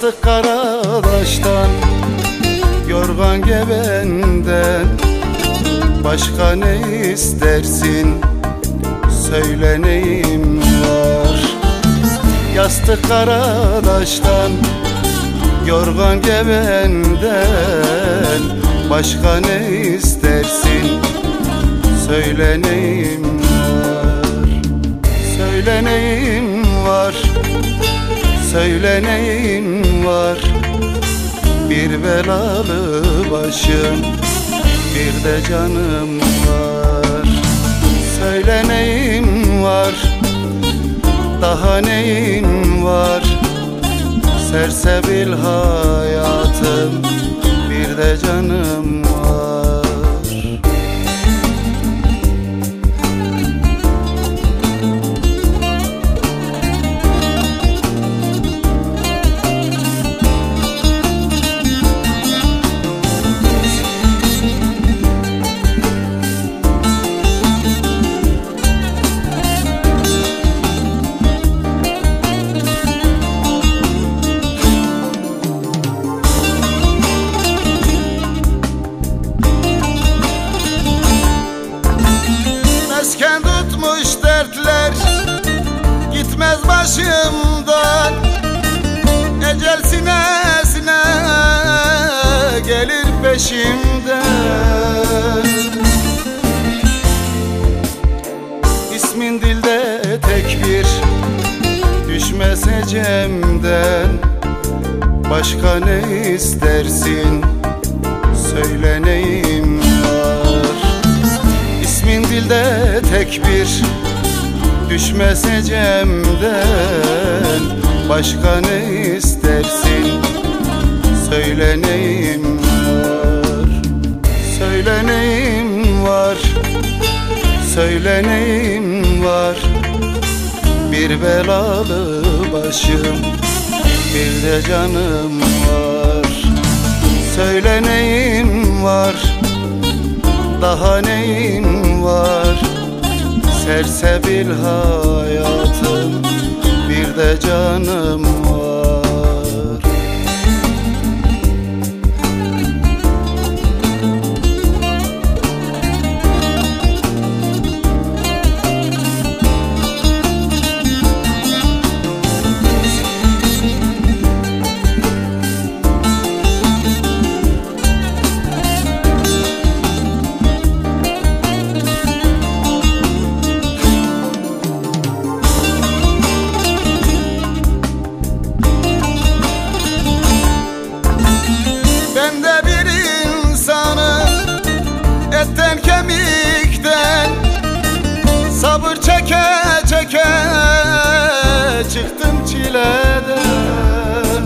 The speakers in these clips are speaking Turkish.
Yastık karadaştan, yorgan gebenden, başka ne istersin, söyle neyim var. Yastık karadaştan, yorgan gebenden, başka ne istersin, söyle neyim var. Söyle neyim var, söyle neyim var. Bir belalı başım, bir de canım var. Söyle neyim var, daha neyim var. Sersebil hayatım, bir de canım var. Mesken tutmuş dertler, gitmez başımdan. Ecel sinesine gelir peşimden. İsmin dilde tek bir, düşmez ecemden. Başka ne istersin, söyle neyim var. İsmin dilde tek bir, düşmez ecemden. Başka ne istersin, söyle neyim var. Söyle neyim var, söyle neyim var. Bir belalı başım, bir de canım var. Söyle neyim var, daha neyim var. Sersebil hayatım, bir de canım var. Ben de bir insanım, etten kemikten. Sabır çeke çeke çıktım çileden.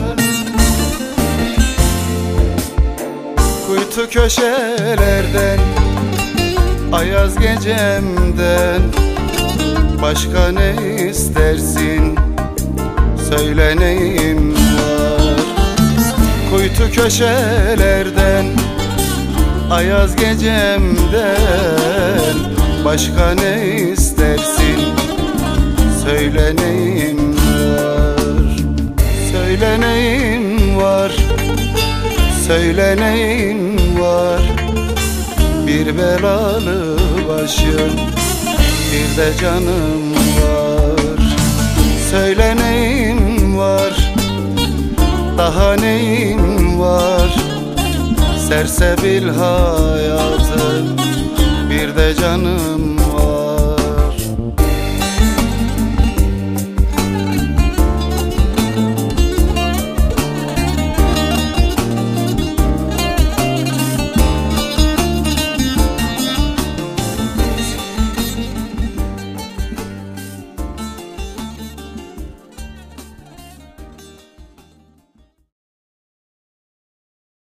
Kuytu köşelerden, ayaz gecemden. Başka ne istersin, söyle neyim var. Kuytu köşelerden, ayaz gecemden. Başka ne istersin, söyle neyim var. Söyle neyim var, söyle neyim var. Bir belalı başım, bir de canım var. Söyle neyim var, daha neyim var. Sersebil hayatım, bir de canım var.